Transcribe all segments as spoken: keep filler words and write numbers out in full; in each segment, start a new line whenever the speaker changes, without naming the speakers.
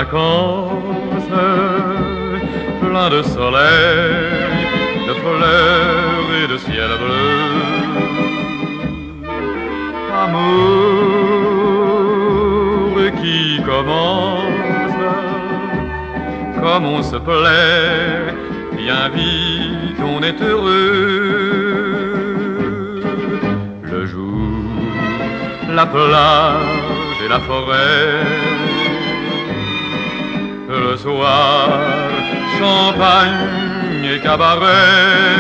vacances, plein de soleil, de fleurs et de ciel bleu. Amour qui commence, comme on se plaît, bien vite on est heureux. Le jour, la plage et la forêt, le soir, champagne et cabaret.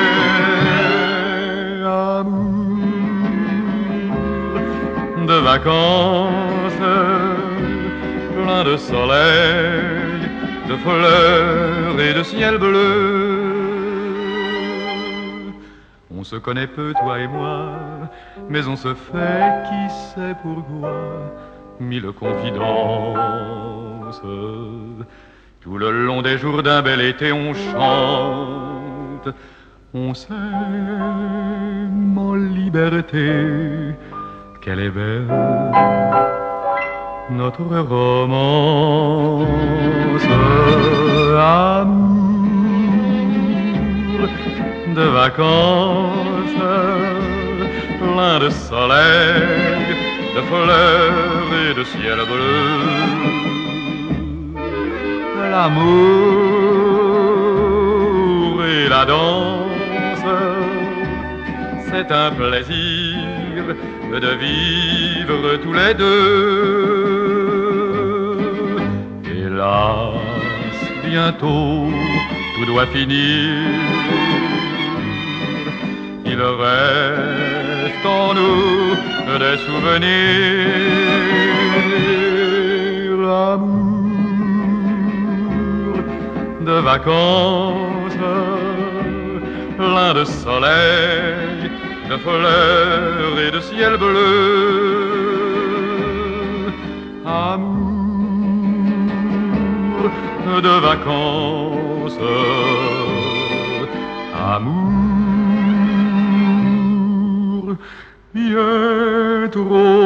Amour de vacances, plein de soleil, de fleurs et de ciel bleu. On se connaît peu, toi et moi, mais on se fait, qui sait pourquoi, mille confidences. Tout le long des jours d'un bel été, on chante, on s'aime en liberté. Quelle est belle notre romance. Amour de vacances, plein de soleil, de fleurs et de ciel bleu. L'amour et la danse, c'est un plaisir de vivre tous les deux. Hélas, bientôt tout doit finir. Il reste en nous des souvenirs. L'amour de vacances, plein de soleil, de fleurs et de ciel bleu. Amour de vacances, amour bien trop